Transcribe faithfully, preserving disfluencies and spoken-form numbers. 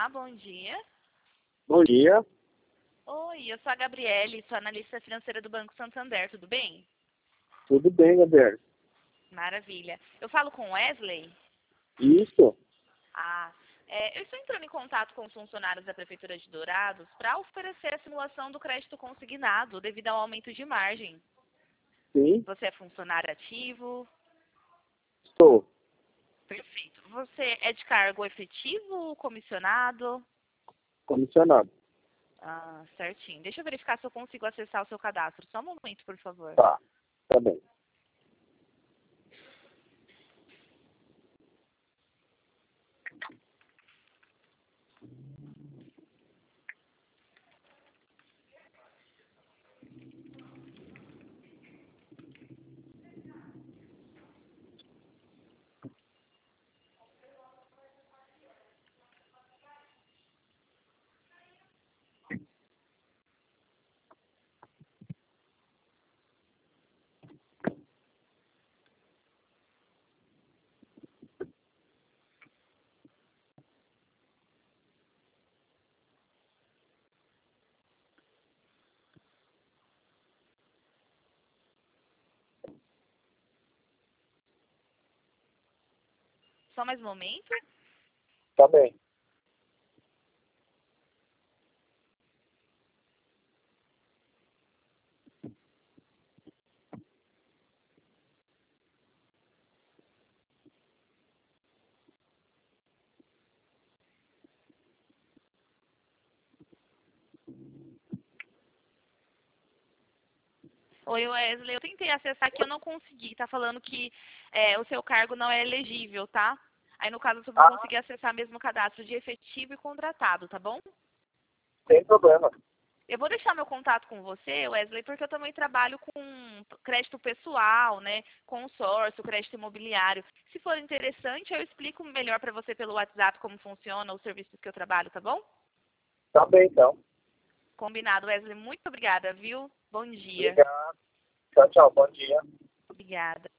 Olá, bom dia. Bom dia. Oi, eu sou a Gabriele, sou analista financeira do Banco Santander, tudo bem? Tudo bem, Gabriel? Maravilha. Eu falo com Wesley? Isso? Ah, é, eu estou entrando em contato com os funcionários da Prefeitura de Dourados para oferecer a simulação do crédito consignado devido ao aumento de margem. Sim, Você é funcionário ativo? estou. Perfeito. Você é de cargo efetivo ou comissionado? Comissionado. Ah, certinho. Deixa eu verificar se eu consigo acessar o seu cadastro. Só um momento, por favor. Tá, tá bem. Só mais um momento. Tá bem. Oi, Wesley. Eu tentei acessar aqui, eu não consegui. Tá falando que é, o seu cargo não é elegível, tá? Aí, no caso, eu só vou Ah, conseguir acessar mesmo o cadastro de efetivo e contratado, tá bom? sem problema. Eu vou deixar meu contato com você, Wesley, porque eu também trabalho com crédito pessoal, né? Consórcio, crédito imobiliário. Se for interessante, eu explico melhor para você pelo WhatsApp como funciona os serviços que eu trabalho, tá bom? Tá bem, então. Combinado, Wesley. Muito obrigada, viu? Bom dia. Obrigado. Tchau, tchau. Bom dia. Obrigada.